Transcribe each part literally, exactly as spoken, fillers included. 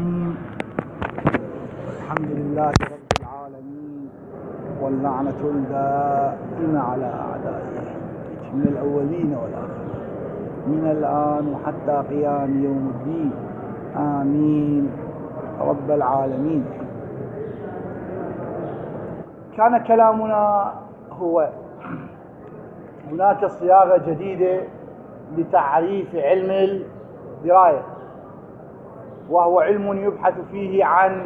الرحيم. الحمد لله رب العالمين، واللعنة الدائمة على أعدائه من الأولين والآخرين من الآن وحتى قيام يوم الدين، آمين رب العالمين. كان كلامنا هو هناك صياغة جديدة لتعريف علم الدراية، وهو علم يبحث فيه عن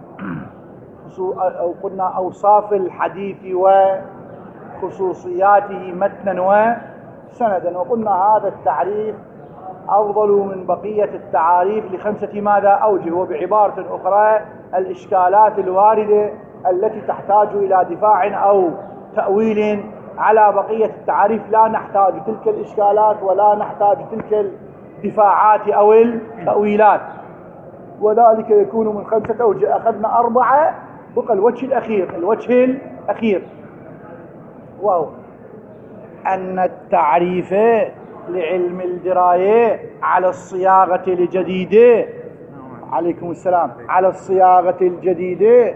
أو قلنا أوصاف الحديث وخصوصياته متنا وسندا، وقلنا هذا التعريف أفضل من بقية التعاريف لخمسة ماذا أوجه، وبعبارة أخرى الإشكالات الواردة التي تحتاج إلى دفاع أو تأويل على بقية التعاريف لا نحتاج تلك الإشكالات ولا نحتاج تلك الدفاعات أو التأويلات، وذلك يكون من خمسة أوجه. أخذنا أربعة، بقى الوجه الأخير الوجه الأخير وهو أن التعريف لعلم الدراية على الصياغة الجديدة، عليكم السلام، على الصياغة الجديدة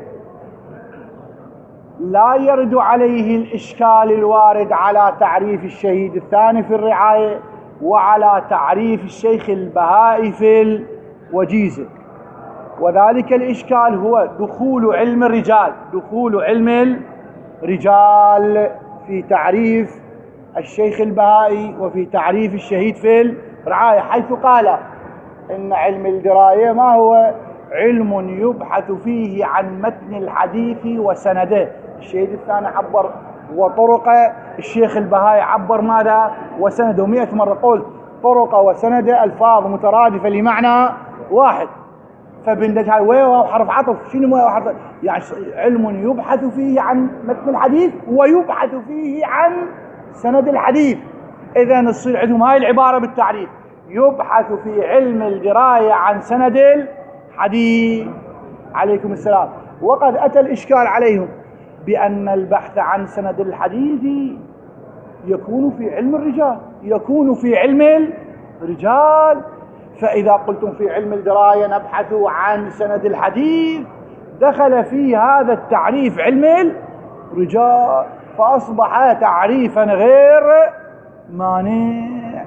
لا يرد عليه الإشكال الوارد على تعريف الشهيد الثاني في الرعاية وعلى تعريف الشيخ البهائي في الوجيزة. وذلك الإشكال هو دخول علم الرجال دخول علم الرجال في تعريف الشيخ البهائي وفي تعريف الشهيد في الرعاية، حيث قال إن علم الدراية ما هو علم يبحث فيه عن متن الحديث وسنده. الشهيد الثاني عبر وطرق، الشيخ البهائي عبر ماذا وسنده. مئة مرة قلت طرق وسنده ألفاظ مترادفة لمعنى واحد، فبندج هاي ويو حرف عطف، شنو ويو حرف؟ يعني علم يبحث فيه عن متن الحديث ويبحث فيه عن سند الحديث. إذا نصير عندهم هاي العبارة بالتعريف، يبحث في علم الدراية عن سند الحديث. عليكم السلام. وقد أتى الإشكال عليهم بأن البحث عن سند الحديث يكون في علم الرجال يكون في علم الرجال فإذا قلتم في علم الدراية نبحث عن سند الحديث دخل في هذا التعريف علم الرجال، فأصبح تعريفا غير مانع.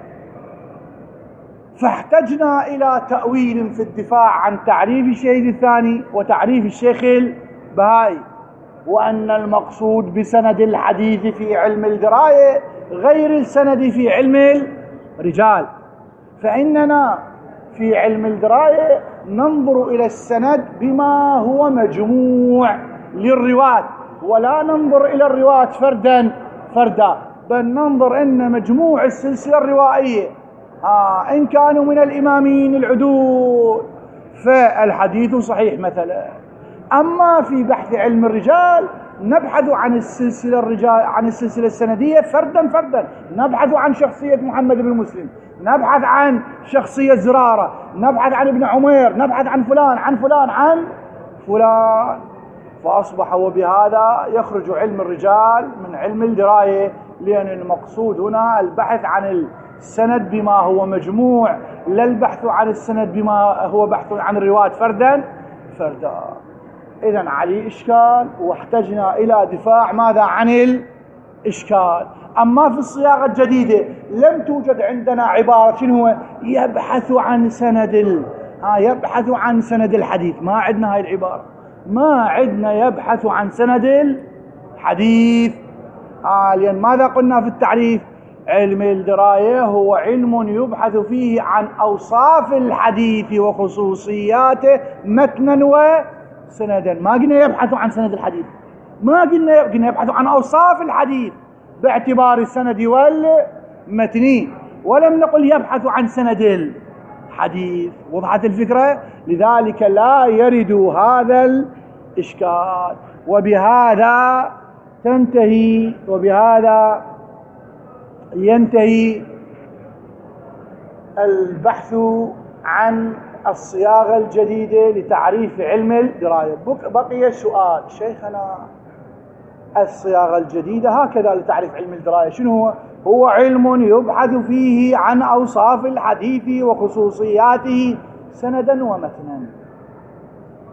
فاحتجنا إلى تأويل في الدفاع عن تعريف الشهيد الثاني وتعريف الشيخ البهائي، وأن المقصود بسند الحديث في علم الدراية غير السند في علم الرجال. فإننا في علم الدراية ننظر إلى السند بما هو مجموع للرواة، ولا ننظر إلى الرواة فردا فردا، بل ننظر إن مجموع السلسلة الروائية آه إن كانوا من الإمامين العدول فالحديث صحيح مثلا. أما في بحث علم الرجال نبحث عن السلسلة الرجال عن السلسلة السندية فردا فردا، نبحث عن شخصية محمد بن مسلم، نبحث عن شخصية زرارة، نبحث عن ابن عمير، نبحث عن فلان عن فلان عن فلان. فأصبح وبهذا يخرج علم الرجال من علم الدراية، لأن المقصود هنا البحث عن السند بما هو مجموع، لا البحث عن السند بما هو بحث عن الرواة فردا فردا. إذن عليه إشكال، واحتجنا إلى دفاع ماذا عن الإشكال. أما في الصياغة الجديدة لم توجد عندنا عبارة شنو هو يبحث عن سند ال... ها يبحث عن سند الحديث، ما عندنا هاي العبارة، ما عندنا يبحث عن سند الحديث. آه لأن ماذا قلنا في التعريف؟ علم الدراية هو علم يبحث فيه عن أوصاف الحديث وخصوصياته متنا وسندا. ما قلنا يبحث عن سند الحديث، ما قلنا قلنا يبحث عن أوصاف الحديث باعتبار السند والمتن، ولم نقل يبحث عن سند الحديث. وضحت الفكرة؟ لذلك لا يرد هذا الإشكال. وبهذا تنتهي وبهذا ينتهي البحث عن الصياغة الجديدة لتعريف علم الدراية. بقي السؤال شيخنا، الصياغة الجديدة هكذا لتعريف علم الدراية شنو هو؟ هو علم يبحث فيه عن أوصاف الحديث وخصوصياته سندا ومتنا.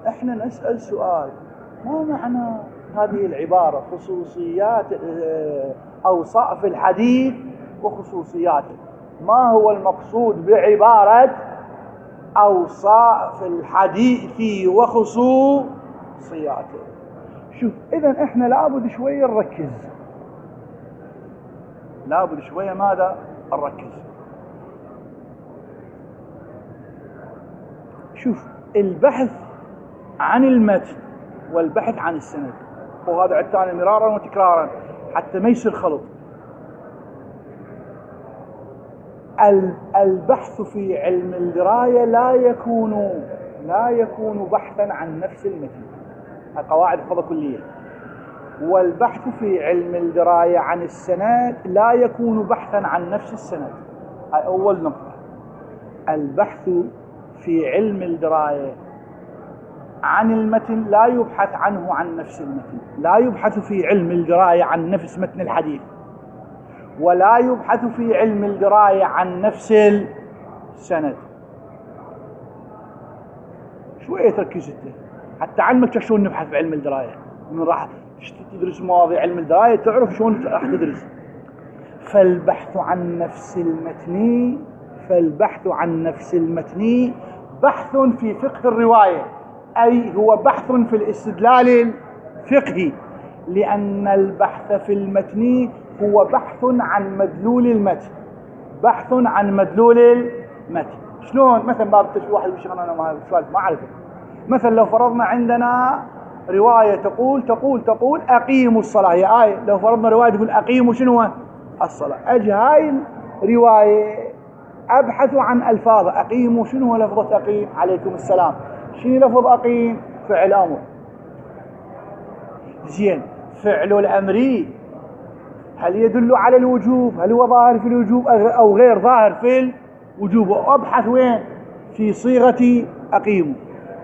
احنا نسأل سؤال: ما معنى هذه العبارة خصوصيات أوصاف الحديث وخصوصياته؟ ما هو المقصود بعبارة أوصاف الحديث وخصوصياته؟ شوف، إذن إحنا لابد شوية نركز، لابد شوية ماذا؟ نركز. شوف، البحث عن المتن والبحث عن السند، وهذا عدتان مرارا وتكرارا حتى ما يصير خلط. البحث في علم الدراية لا يكون لا يكون بحثا عن نفس المتن، القواعد حفظة كلية. والبحث في علم الدراية عن السند لا يكون بحثا عن نفس السند. هاي أول نقطة. البحث في علم الدراية عن المتن لا يبحث عنه عن نفس المتن، لا يبحث في علم الدراية عن نفس متن الحديث، ولا يبحث في علم الدراية عن نفس السند. شوية تركيز انت حتى علمك شلون نبحث في علم الدراية. من راح تدرس مواضيع علم الدراية تعرف شلون راح تدرس. فالبحث عن نفس المتن فالبحث عن نفس المتن بحث في فقه الرواية، أي هو بحث في الاستدلال الفقهي، لأن البحث في المتن هو بحث عن مدلول المتن، بحث عن مدلول المتن. شلون؟ مثلا باب التشبيه، واحد يقول انا ما ما اعرفه. مثلا لو فرضنا عندنا روايه تقول تقول تقول اقيموا الصلاه، هي ايه. لو فرضنا روايه تقول اقيموا شنو؟ الصلاه. اجي هاي الروايه ابحث عن الفاظ اقيموا، شنو لفظه اقيم؟ عليكم السلام. شنو لفظ اقيم؟ فعل امر. زين، فعل الامر هل يدل على الوجوب؟ هل هو ظاهر في الوجوب أو غير ظاهر في الوجوب؟ وأبحث وين؟ في صيغة أقيم.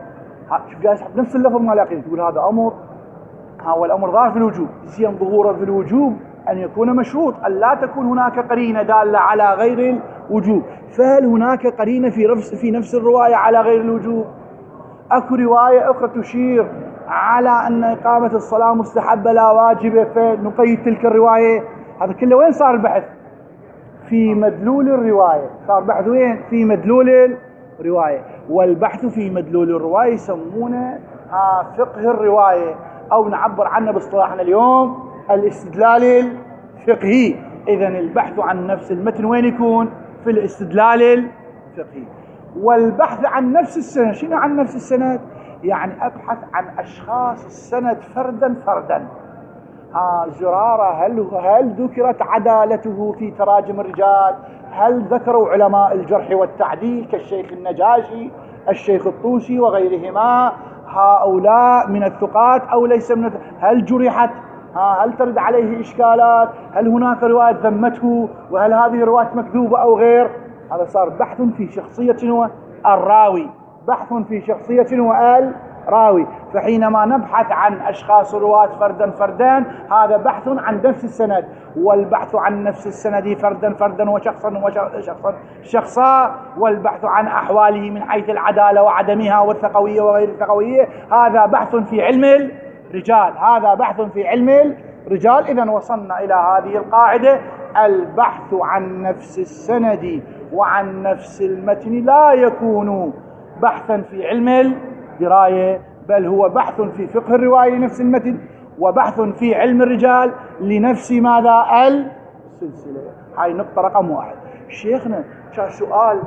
شوف جالس نفس اللفظ مال أقيم، تقول هذا أمر، هو الأمر ظاهر في الوجوب. زين، ظهوره في الوجوب أن يكون مشروط، أن لا تكون هناك قرينة دالة على غير الوجوب. فهل هناك قرينة في نفس في نفس الرواية على غير الوجوب؟ أكو رواية أخرى تشير على أن إقامة الصلاة مستحبة لا واجبة، فنقيد تلك الرواية. هذا كله وين صار البحث؟ في مدلول الرواية. صار بحث وين؟ في مدلول الرواية. والبحث في مدلول الرواية يسمونه فقه الرواية، أو نعبر عنه باصطلاحنا اليوم الاستدلال الفقهي. إذن البحث عن نفس المتن وين يكون؟ في الاستدلال الفقهي. والبحث عن نفس السند، شنو عن نفس السند؟ يعني أبحث عن أشخاص السند فردا فردا. آه زرارة هل هل ذكرت عدالته في تراجم الرجال؟ هل ذكروا علماء الجرح والتعديل كالشيخ النجاشي، الشيخ الطوسي وغيرهما هؤلاء من الثقات أو ليس من الثقات؟ هل جرحت؟ ها هل ترد عليه إشكالات؟ هل هناك رواية ذمته؟ وهل هذه رواية مكذوبة أو غير؟ هذا صار بحث في شخصية الراوي، بحث في شخصية الراوي. فحينما نبحث عن أشخاص الرواة فردا فردا هذا بحث عن نفس السند. والبحث عن نفس السند فردا فردا وشخصا وشخصا شخصا، والبحث عن أحواله من حيث العدالة وعدمها والثقوية وغير الثقوية، هذا بحث في علم الرجال، هذا بحث في علم الرجال. إذن وصلنا إلى هذه القاعدة: البحث عن نفس السند وعن نفس المتن لا يكون بحثا في علم الدراية، بل هو بحث في فقه الرواية لنفس المتن، وبحث في علم الرجال لنفس ماذا؟ السلسلة. هاي نقطة رقم واحد. شيخنا كان سؤال: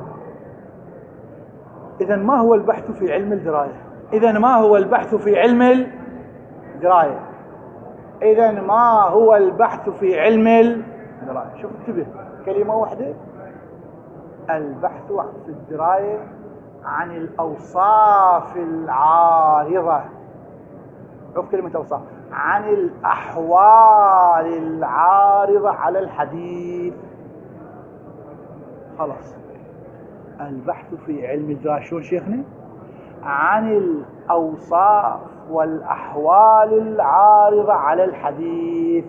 إذن ما هو البحث في علم الدراية؟ إذن ما هو البحث في علم الدراية؟ إذن ما هو البحث في علم الدراية؟ شوف انتبه، كلمة واحدة: البحث في الدراية عن الأوصاف العارضة. شوف كلمة أوصاف، عن الأحوال العارضة على الحديث. خلاص، البحث في علم الدراية شو شيخنا؟ عن الأوصاف والأحوال العارضة على الحديث.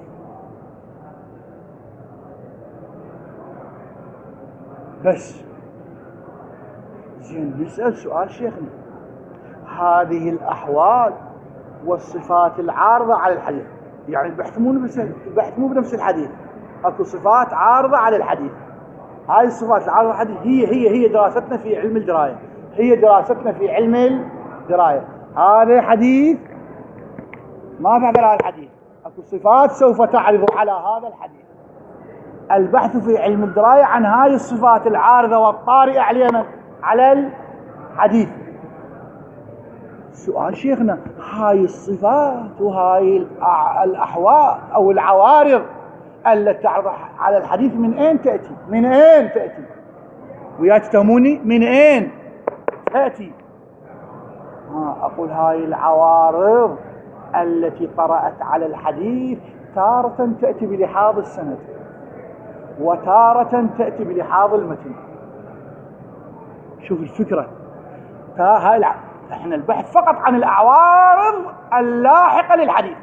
بس زين، نسأل سؤال شيخنا: هذه الأحوال والصفات العارضة على الحديث. يعني البحث مو بنفس البحث مو بنفس الحديث، اكو صفات عارضة على الحديث. هاي الصفات العارضة على الحديث هي هي هي دراستنا في علم الدراية، هي دراستنا في علم الدراية. هذا حديث ما بعبر عن الحديث، اكو صفات سوف تعرض على هذا الحديث. البحث في علم الدراية عن هاي الصفات العارضة والطارئة على على الحديث. سؤال شيخنا، هاي الصفات وهاي الأحوال أو العوارض التي تعرض على الحديث من أين تأتي؟ من أين تأتي؟ ويا تفهموني من أين تأتي؟ ها أقول هاي العوارض التي طرأت على الحديث تارة تأتي بلحاظ السند وتارة تأتي بلحاظ المتن. شوف الفكرة، هاي الع... احنا البحث فقط عن العوارض اللاحقة للحديث.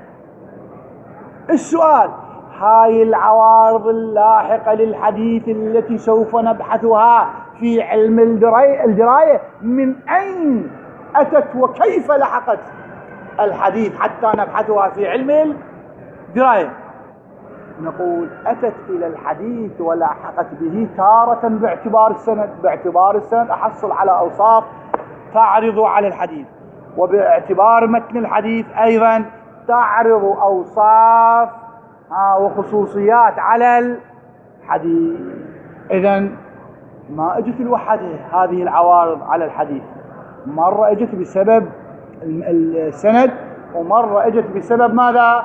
السؤال، هاي العوارض اللاحقة للحديث التي سوف نبحثها في علم الدراية من أين أتت وكيف لحقت الحديث حتى نبحثها في علم الدراية؟ نقول أتت إلى الحديث ولاحقت به تارة باعتبار السند، باعتبار السند أحصل على أوصاف تعرض على الحديث، وباعتبار متن الحديث أيضا تعرض أوصاف وخصوصيات على الحديث. إذن ما اجت لوحدها هذه العوارض على الحديث، مرة اجت بسبب السند ومرة اجت بسبب ماذا؟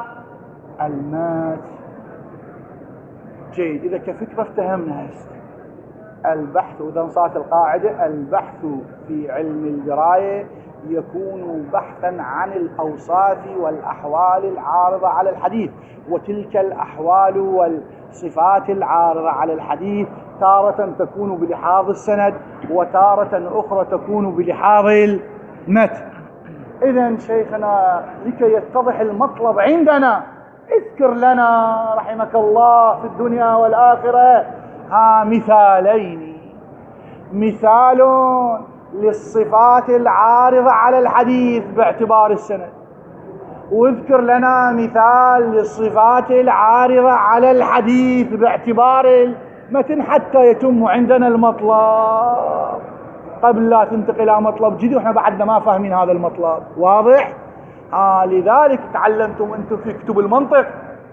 المتن. جيد، إذا كفكرة افتهمنا هسه البحث، وإذا صارت القاعدة البحث في علم الدراية يكون بحثا عن الأوصاف والأحوال العارضة على الحديث، وتلك الأحوال والصفات العارضة على الحديث تارة تكون بلحاظ السند وتارة أخرى تكون بلحاظ المتن. إذن شيخنا لكي يتضح المطلب عندنا اذكر لنا رحمك الله في الدنيا والآخرة ها مثالين، مثال للصفات العارضة على الحديث باعتبار السند، واذكر لنا مثال للصفات العارضة على الحديث باعتبار المتن حتى يتم عندنا المطلب قبل لا تنتقل إلى مطلب جديد وإحنا بعدنا ما فاهمين هذا المطلب. واضح؟ آه لذلك تعلمتم أنتم في كتب المنطق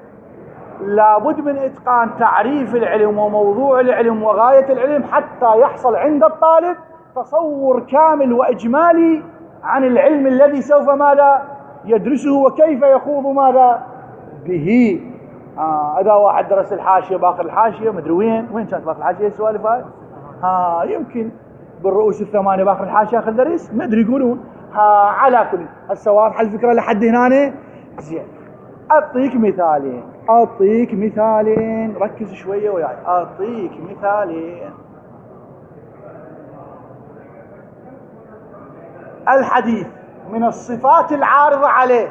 لابد من إتقان تعريف العلم وموضوع العلم وغاية العلم حتى يحصل عند الطالب تصور كامل وإجمالي عن العلم الذي سوف ماذا يدرسه وكيف يخوض ماذا به. آه إذا واحد درس الحاشية باخر الحاشية مدري وين وين كانت باخر الحاشية السوالف هاي، آه يمكن بالرؤوس الثمانية باخر الحاشية آخر درس ما أدري يقولون. ها على كل هسه واضح الفكرة لحد هنا؟ زين. أعطيك مثالين أعطيك مثالين ركز شوية وياي. أعطيك مثالين. الحديث من الصفات العارضة عليه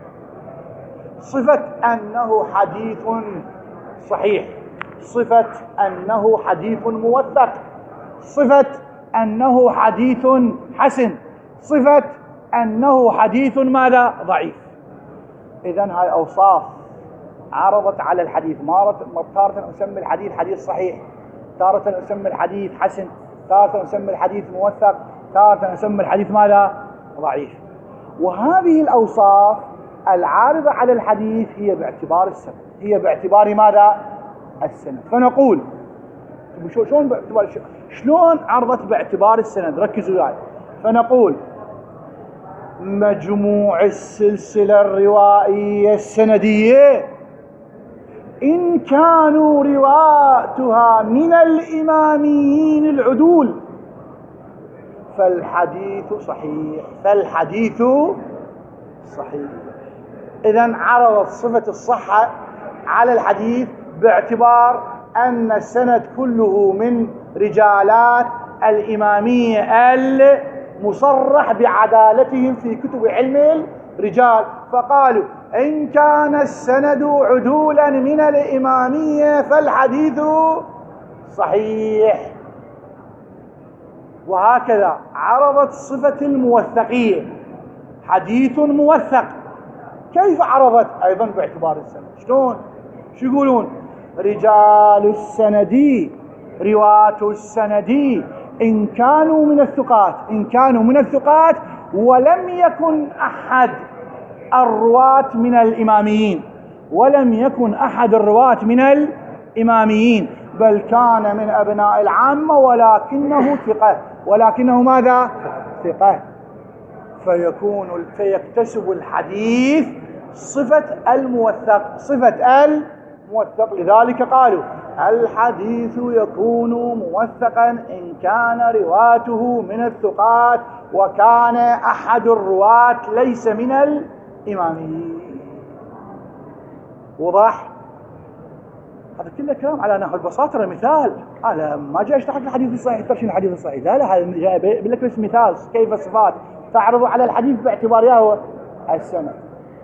صفة أنه حديث صحيح، صفة أنه حديث موثق، صفة أنه حديث حسن، صفة أنه حديث ماذا ضعيف. إذن هاي أوصاف عرضت على الحديث. تارة أسمي الحديث حديث صحيح، تارة أسمي الحديث حسن، تارة أسمي الحديث موثق، تارة أسمي الحديث ماذا ضعيف. وهذه الأوصاف العارضة على الحديث هي باعتبار السند، هي باعتبار ماذا السند. فنقول شلون باعتبار شلون عرضت باعتبار السند؟ ركزوا وياي. فنقول مجموع السلسلة الروائية السندية إن كانوا رواتها من الإماميين العدول فالحديث صحيح، فالحديث صحيح. إذن عرضت صفة الصحة على الحديث باعتبار أن السند كله من رجالات الإمامية المصرح بعدالتهم في كتب علم الرجال، فقالوا إن كان السند عدولا من الإمامية فالحديث صحيح. وهكذا عرضت صفة الموثقية حديث موثق. كيف عرضت؟ أيضا باعتبار السند. شلون؟ شو يقولون؟ رجال السند، رواة السند إن كانوا من الثقات، إن كانوا من الثقات ولم يكن أحد الرواة من الإماميين، ولم يكن أحد الرواة من الإماميين، بل كان من أبناء العامة ولكنه ثقة، ولكنه ماذا؟ ثقة. فيكون فيكتسب الحديث صفة الموثق، صفة الموثق. لذلك قالوا الحديث يكون موثقا إن كان رواته من الثقات وكان أحد الرواة ليس من الإماميين. وضح؟ هذا كله كلام على نحو البساطة. مثال، أنا ما جاي أشرح الحديث الصحيح ترشين الحديث الصحيح، لا لا، هذا جاي بقول لك بس مثال كيف الصفات تعرض على الحديث باعتبار هو السند.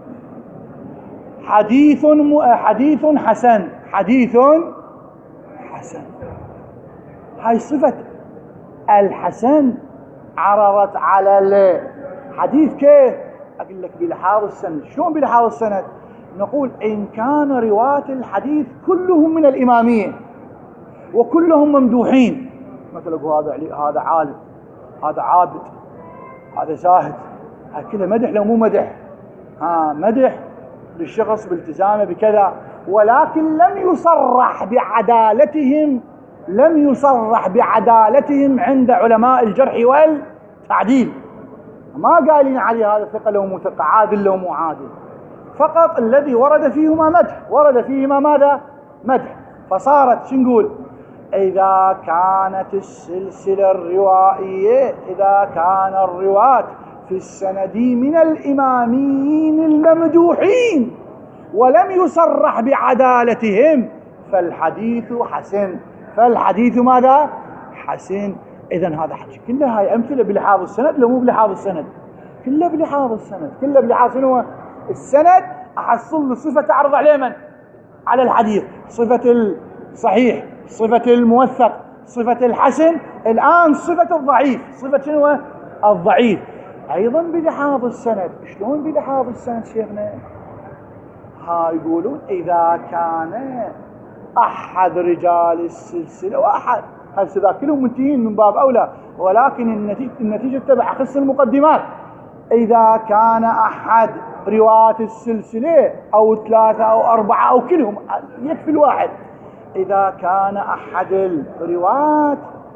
حديث م... حديث حسن، حديث حسن، هاي صفة الحسن عرضت على الحديث كيف؟ أقول لك بلحاظ السند. شلون بلحاظ السند؟ نقول إن كان رواة الحديث كلهم من الإمامية وكلهم ممدوحين، مثلا هذا هذا عالم، هذا عابد، هذا زاهد، هكذا مدح لو مو مدح، ها مدح للشخص بالتزامه بكذا، ولكن لم يصرح بعدالتهم، لم يصرح بعدالتهم عند علماء الجرح والتعديل. ما قالين عليه هذا ثقة لو مو ثقة، عادل لو مو عادل، فقط الذي ورد فيهما مدح، ورد فيهما ماذا؟ مدح. فصارت شو نقول؟ إذا كانت السلسلة الروائية، إذا كان الرواة في السند من الإماميين الممدوحين ولم يصرح بعدالتهم فالحديث حسن، فالحديث ماذا؟ حسن. إذن هذا حكي كلها هاي أمثلة بلحاظ السند لو مو بلحاظ السند، كله بلحاظ السند، كله بلحاظ شنو؟ السند. أحصل له صفة تعرض عليه من؟ على الحديث، صفة الصحيح، صفة الموثق، صفة الحسن، الآن صفة الضعيف، صفة شنو؟ الضعيف. أيضا بلحاظ السند. شلون بلحاظ السند شيخنا؟ ها يقولون إذا كان أحد رجال السلسلة وأحد، هسه ذا كلهم منتهين من باب أولى، ولكن النتيجة, النتيجة تبع خص المقدمات. إذا كان أحد رواة السلسلة أو ثلاثة أو أربعة أو كلهم، يكفي الواحد، إذا كان أحد الرواة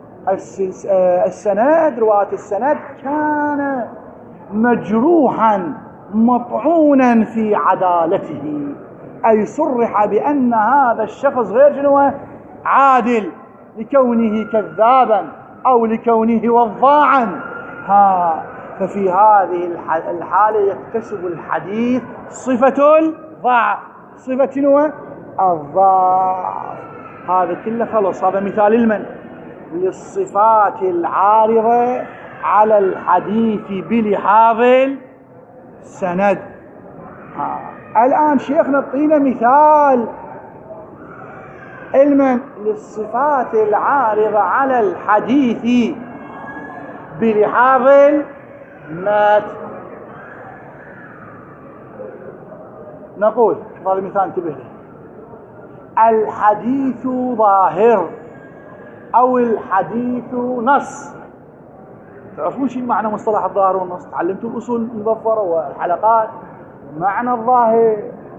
السند، رواة السند كان مجروحا مطعونا في عدالته، أي صرح بأن هذا الشخص غير شنو؟ عادل، لكونه كذابا أو لكونه وضاعا. ها ففي هذه الحالة يكتسب الحديث صفة الضعف، صفة شنو؟ الضعف. هذا كله خلص. هذا مثال المن للصفات العارضة على الحديث بلحاظ السند. ها. الآن شيخنا اعطينا مثال المن للصفات العارضة على الحديث بلحاظ المات. نقول هذا المثال انتبه له: الحديث ظاهر أو الحديث نص. تعرفون شو معنى مصطلح الظاهر والنص؟ تعلمتوا الأصول المظفرة والحلقات. معنى الظاهر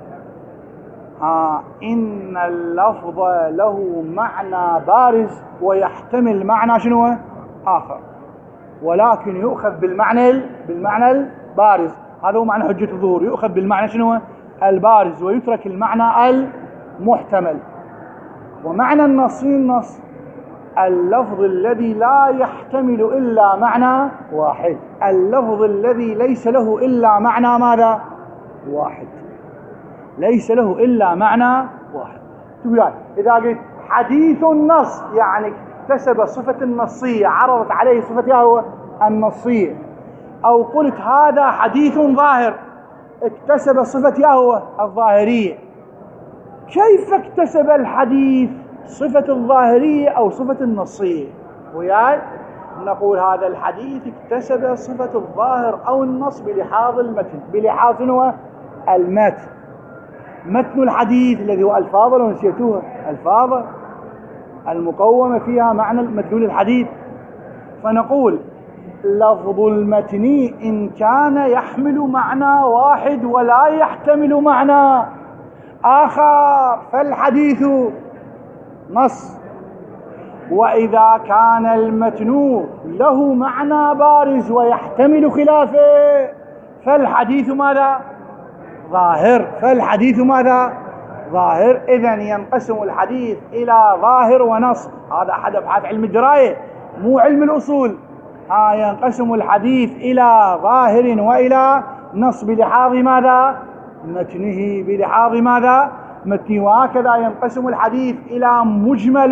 ها إن اللفظ له معنى بارز ويحتمل معنى شنو آخر، ولكن يؤخذ بالمعنى بالمعنى البارز. هذا هو معنى حجة الظهور، يؤخذ بالمعنى شنو البارز ويترك المعنى المحتمل. ومعنى النص النص اللفظ الذي لا يحتمل إلا معنى واحد، اللفظ الذي ليس له إلا معنى ماذا؟ واحد، ليس له إلا معنى واحد. تبيان إذا قلت حديث النص يعني اكتسب صفة النصية، عرضت عليه صفتها هو النصية. أو قلت هذا حديث ظاهر، اكتسب صفتها هو الظاهرية. كيف اكتسب الحديث صفة الظاهرية أو صفة النصية؟ وياي نقول هذا الحديث اكتسب صفة الظاهر أو النص بلحاظ المتن. بلحاظ هو المتن، متن الحديث الذي هو ألفاظ لو نسيتوها، ألفاظ المقومة فيها معنى مدلول الحديث. فنقول لفظ المتن إن كان يحمل معنى واحد ولا يحتمل معنى آخر فالحديث نص، وإذا كان المتن له معنى بارز ويحتمل خلافه فالحديث ماذا؟ ظاهر. فالحديث ماذا؟ ظاهر. إذن ينقسم الحديث إلى ظاهر ونص. هذا أحد أبحاث علم الدراية مو علم الأصول. ها ينقسم الحديث إلى ظاهر وإلى نص بلحاظ ماذا؟ متنه. بلحاظ ماذا؟ متنه. وهكذا ينقسم الحديث إلى مجمل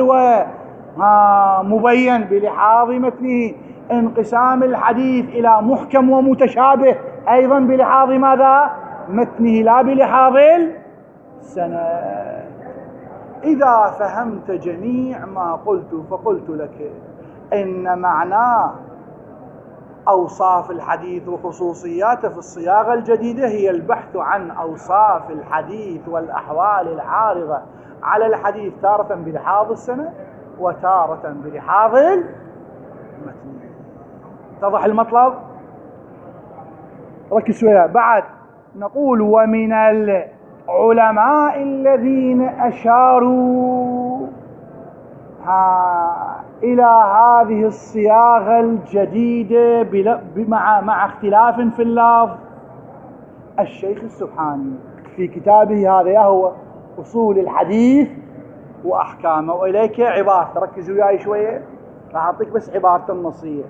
ومبين بلحاظ متنه. انقسام الحديث إلى محكم ومتشابه أيضا بلحاظ ماذا؟ متنه لا بلحاظ السند. إذا فهمت جميع ما قلت فقلت لك إن معنى أوصاف الحديث وخصوصياته في الصياغة الجديدة هي البحث عن أوصاف الحديث والأحوال العارضة على الحديث تارة بلحاظ السند وتارة بلحاظ المتن. اتضح المطلب؟ ركز شوية. بعد نقول ومن العلماء الذين أشاروا إلى هذه الصياغة الجديدة مع مع اختلاف في اللفظ الشيخ السبحاني في كتابه هذا هو أصول الحديث وأحكامه. وإليك عبارة، ركزوا وياي شوية، راح أعطيك بس عبارة النصية.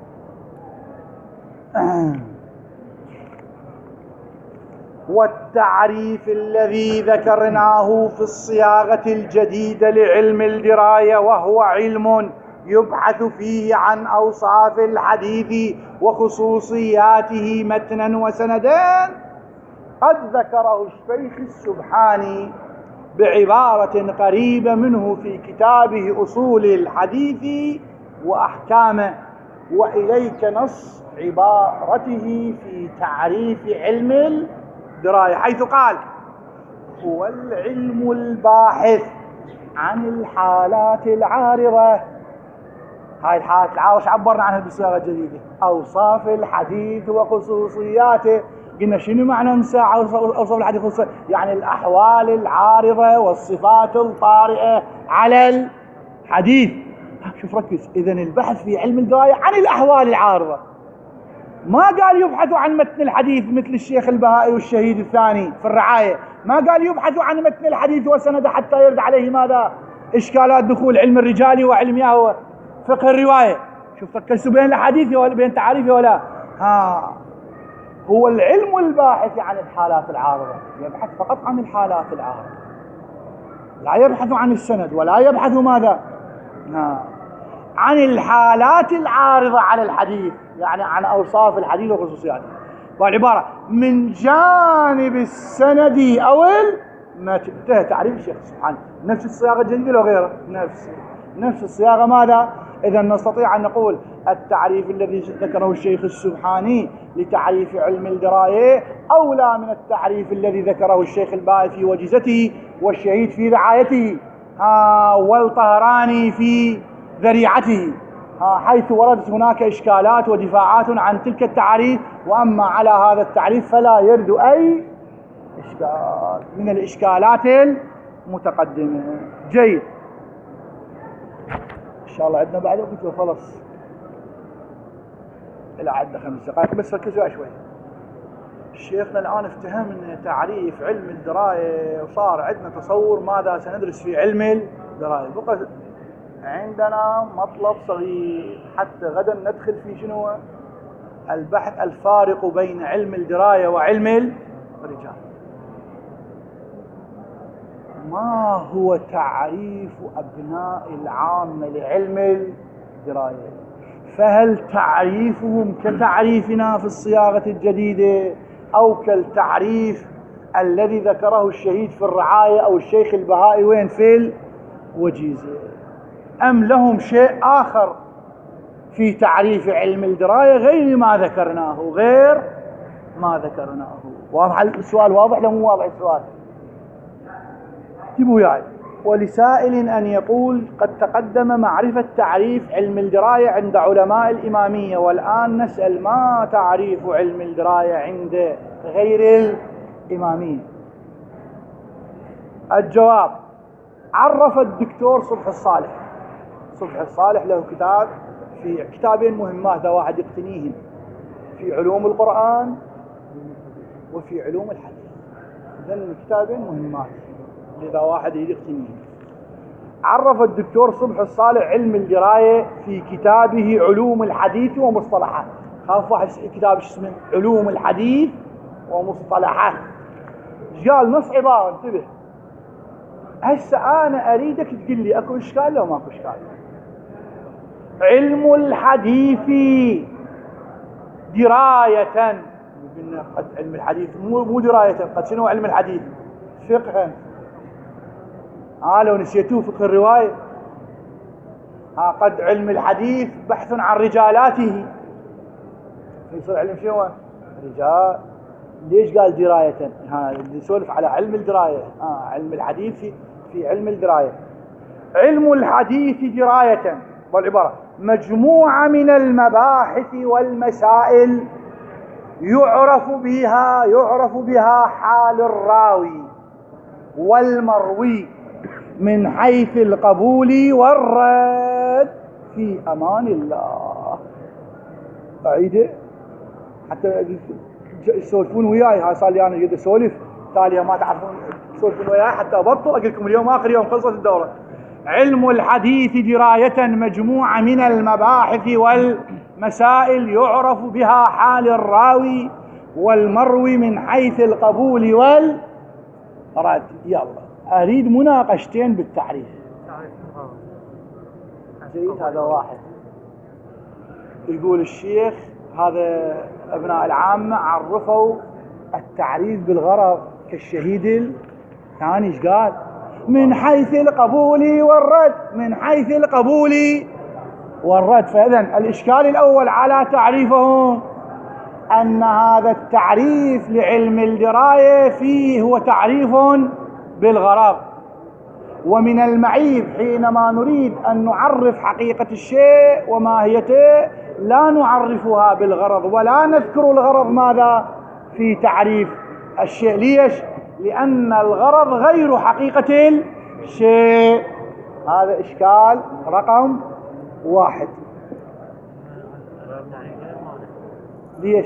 والتعريف الذي ذكرناه في الصياغة الجديدة لعلم الدراية وهو علم يبحث فيه عن أوصاف الحديث وخصوصياته متنا وسندا قد ذكره الشيخ السبحاني بعبارة قريبة منه في كتابه أصول الحديث وأحكامه. وإليك نص عبارته في تعريف علم الدراية حيث قال: هو العلم الباحث عن الحالات العارضة. هاي الحالات العارضة عبرنا عنها بالصياغة الجديدة، أوصاف الحديث وخصوصياته. قلنا شنو معنى نساء أوصاف الحديث وخصوصياته؟ يعني الأحوال العارضة والصفات الطارئة على الحديث. شوف ركز، إذن البحث في علم الدراية عن الأحوال العارضة، ما قال يبحث عن متن الحديث مثل الشيخ البهائي والشهيد الثاني في الرعاية، ما قال يبحث عن متن الحديث وسنده حتى يرد عليه ماذا؟ إشكالات دخول علم الرجال وعلم ياهو فقه الرواية. شوف ركزوا بين الحديث وبين تعريفه ولا ها. هو العلم الباحث عن الحالات العارضة، يبحث فقط عن الحالات العارضة، لا يبحث عن السند ولا يبحث ماذا؟ ها. عن الحالات العارضة على الحديث، يعني عن أوصاف الحديث وخصوصياته. والعبارة من جانب السند أو المتن. انتهى تعريف الشيخ سبحانه. نفس الصياغة الجديدة لو غيره، نفس نفس الصياغة ماذا؟ إذا نستطيع أن نقول التعريف الذي ذكره الشيخ السبحاني لتعريف علم الدراية أولى من التعريف الذي ذكره الشيخ الباهي في وجيزته والشهيد في رعايته آه والطهراني في ذريعته، آه حيث وردت هناك إشكالات ودفاعات عن تلك التعريف. وأما على هذا التعريف فلا يرد أي إشكال من الإشكالات المتقدمة. جيد، إن شاء الله عندنا بعد وقت وخلص إلى عدة خمس دقائق بس. ركزوا شوي. شيخنا الآن افتهم من تعريف علم الدراية وصار عندنا تصور ماذا سندرس في علم الدراية. بقى عندنا مطلب صغير حتى غدا ندخل في شنو؟ البحث الفارق بين علم الدراية وعلم الرجال. ما هو تعريف أبناء العامة لعلم الدراية؟ فهل تعريفهم كتعريفنا في الصياغة الجديدة أو كالتعريف الذي ذكره الشهيد في الرعاية أو الشيخ البهائي وين في الوجيزة، أم لهم شيء آخر في تعريف علم الدراية غير ما ذكرناه غير ما ذكرناه. واضح السؤال؟ واضح لو مو واضح السؤال؟ اكتبوا وياي. ولسائل أن يقول قد تقدم معرفة تعريف علم الدراية عند علماء الإمامية، والآن نسأل ما تعريف علم الدراية عند غير الإمامية؟ الجواب: عرف الدكتور صبح الصالح. صبح الصالح له كتاب، في كتابين مهمات هذا واحد يقتنيهم، في علوم القرآن وفي علوم الحديث. ذن كتابين مهمات إذا واحد يقتنيهم. عرف الدكتور صبح الصالح علم الدراية في كتابه علوم الحديث ومصطلحات. خاف واحد كتاب اسمه علوم الحديث ومصطلحات. قال نص عبارة، انتبه. هسه أنا أريدك تقول لي أكو إشكال لو ماكو إشكال. علم الحديث دراية، قلنا قد علم الحديث مو مو دراية، قد شنو علم الحديث؟ فقها. ها لو نسيتوه فقه الرواية. ها قد علم الحديث بحث عن رجالاته، يصير علم شنو؟ رجال. ليش قال دراية؟ ها نسولف على علم الدراية. ها علم الحديث في, في علم الدراية. علم الحديث دراية والعبارة مجموعة من المباحث والمسائل يعرف بها يعرف بها حال الراوي والمروي من حيث القبول والرد في أمان الله. أعيده حتى يسولفون وياي. ها صار لي أنا قد أسولف تالي ما تعرفون تسولفون وياي حتى أبطل أقول لكم اليوم آخر يوم خلصت الدورة. علم الحديث دراية مجموعة من المباحث والمسائل يعرف بها حال الراوي والمروي من حيث القبول والرد. يلا أريد مناقشتين بالتعريف. جيد. هذا واحد يقول الشيخ هذا أبناء العامة عرفوا التعريف بالغرض كالشهيد الثاني. ايش قال؟ من حيث القبول والرد. من حيث القبول والرد. فإذن الإشكال الأول على تعريفهم أن هذا التعريف لعلم الدراية فيه هو تعريف بالغرض. ومن المعيب حينما نريد أن نعرف حقيقة الشيء وماهيته لا نعرفها بالغرض ولا نذكر الغرض ماذا في تعريف الشيء. ليش؟ لأن الغرض غير حقيقة الشيء. هذا إشكال رقم واحد. ليش؟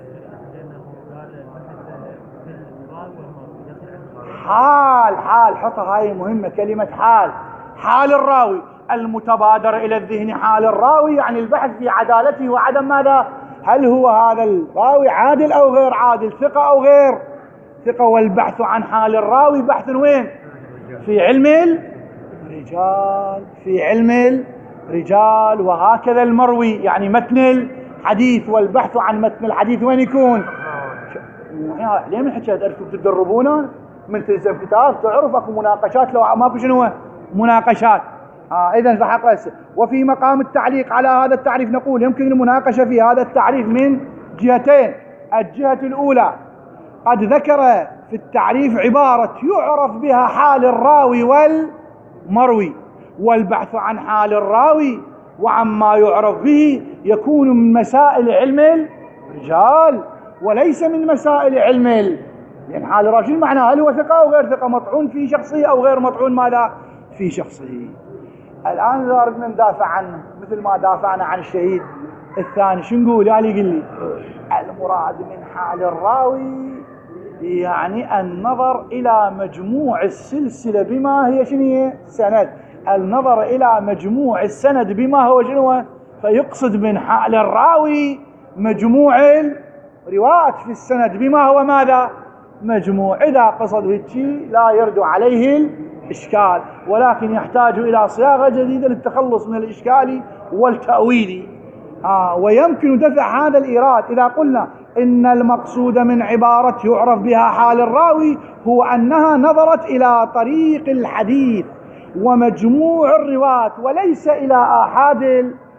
حال حال حطها هاي مهمة كلمة حال. حال الراوي المتبادر إلى الذهن حال الراوي يعني البحث في عدالته وعدم ماذا؟ هل هو هذا الراوي عادل أو غير عادل، ثقة أو غير ثقة. والبحث عن حال الراوي بحث وين؟ في علم الرجال. في علم الرجال. وهكذا المروي يعني متن الحديث. والبحث عن متن الحديث وين يكون؟ ليه من حكاية أنتم تدربونا من تلزم كتاب تعرف اكو مناقشات لو ما في شنو مناقشات. اه اذا راح اقرا. وفي مقام التعليق على هذا التعريف نقول يمكن المناقشه في هذا التعريف من جهتين. الجهه الاولى قد ذكر في التعريف عباره يعرف بها حال الراوي والمروي، والبحث عن حال الراوي وعما يعرف به يكون من مسائل علم الرجال وليس من مسائل علم ال يعني حال الراوي معناه هل هو ثقة أو غير ثقة، مطعون في شخصه أو غير مطعون ماذا في شخصه. الآن إذا أردنا ندافع عنه مثل ما دافعنا عن الشهيد الثاني شو نقول؟ يعني يقول لي المراد من حال الراوي يعني النظر إلى مجموع السلسلة بما هي شنو هي سند، النظر إلى مجموع السند بما هو شنو، فيقصد من حال الراوي مجموع الروايات في السند بما هو ماذا مجموع. إذا قصد هالشيء لا يرد عليه الإشكال، ولكن يحتاج إلى صياغة جديدة للتخلص من الإشكال والتأويل. آه ويمكن دفع هذا الإيراد إذا قلنا إن المقصود من عبارة يعرف بها حال الراوي هو أنها نظرت إلى طريق الحديث ومجموع الروايات وليس إلى آحاد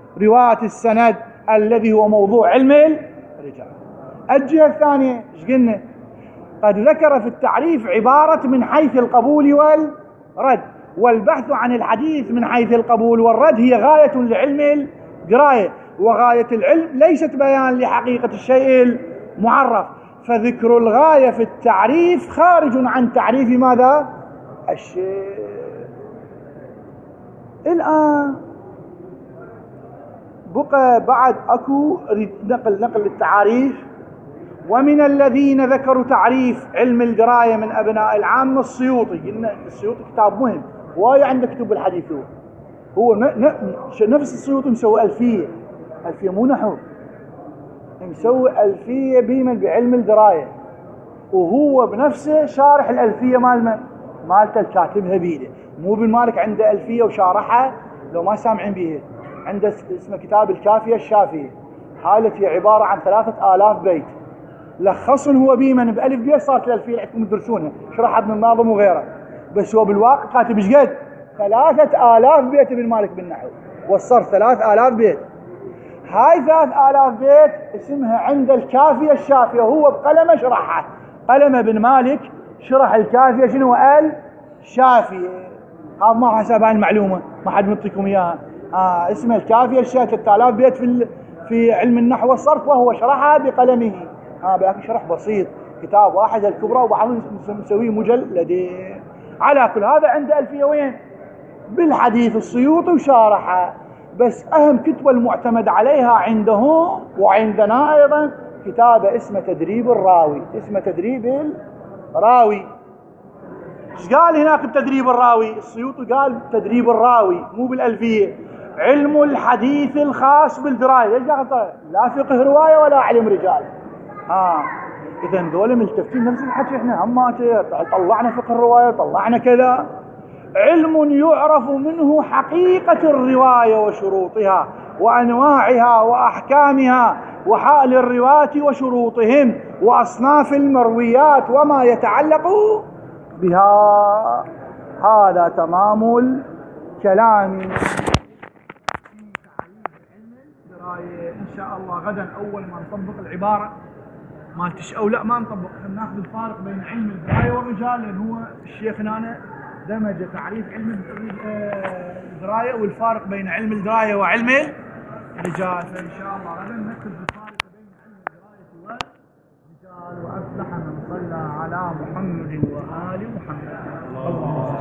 رواة السند الذي هو موضوع علم الرجال. الجهة الثانية ايش قلنا؟ قد ذكر في التعريف عبارة من حيث القبول والرد، والبحث عن الحديث من حيث القبول والرد هي غاية لعلم الدراية، وغاية العلم ليست بيان لحقيقة الشيء المعرف، فذكر الغاية في التعريف خارج عن تعريف ماذا؟ الشيء. الآن بقى بعد أكو نقل نقل التعاريف. ومن الذين ذكروا تعريف علم الدراية من أبناء العامة السيوطي. قلنا السيوطي كتاب مهم، واي عنده كتب الحديث، هو هو نفس السيوطي مسوي ألفية، ألفية مو نحو، مسوي ألفية بيمن بعلم الدراية، وهو بنفسه شارح الألفية مال من؟ مالته الكاتبها بيده. مو بن مالك عنده ألفية وشارحها، لو ما سامعين بيها، عنده اسمه كتاب الكافية الشافية، حالة هي عبارة عن ثلاثة آلاف بيت، لخصن هو بيمن بألف بيت، صارت الألفية اللي عندكم تدرسونها، شرحها ابن الناظم وغيره، بس هو بالواقع كاتب ايش قد؟ ثلاثة آلاف بيت ابن مالك بالنحو، وصر ثلاث آلاف بيت. هاي ثلاث آلاف بيت اسمها عند الكافية الشافية، هو بقلمه شرحها، قلم ابن مالك شرح الكافية شنو؟ قال الشافية. هذا ما حسب هاي المعلومة، ما حد منطيكم اياها. آه اسمها الكافية الشافية، ثلاثة آلاف بيت في في علم النحو والصرف، وهو شرحها بقلمه. ها آه بأكي شرح بسيط، كتاب واحد الكبرى، وبعضهم مسويه مجلدين. على كل هذا عنده ألفية وين؟ بالحديث السيوطي وشارحها. بس أهم كتبة المعتمد عليها عندهم وعندنا أيضا كتابة اسمه تدريب الراوي، اسمه تدريب الراوي. ايش قال هناك بتدريب الراوي؟ السيوطي قال تدريب الراوي، مو بالألفية، علم الحديث الخاص بالدراية. ايش قال؟ لا فقه رواية ولا علم رجال. ها إذا ذولا ملتفتين نفس الحكي، احنا هم طلعنا فقه الرواية، طلعنا كذا. علم يعرف منه حقيقة الرواية وشروطها وأنواعها وأحكامها وحال الرواة وشروطهم وأصناف المرويات وما يتعلق بها. هذا تمام الكلام في تعريف علم الدراية. إن شاء الله غدا أول ما نطبق العبارة ما تش أو لا ما نطبق، ناخذ الفارق بين علم الدراية والرجال، لأن هو الشيخ هنا دمج تعريف علم الدراية والفارق بين علم الدراية وعلم الرجال. فإن شاء الله غدا نكتب الفارق بين علم الدراية والرجال. وأفلح من صلى على محمد وآل محمد. اللهم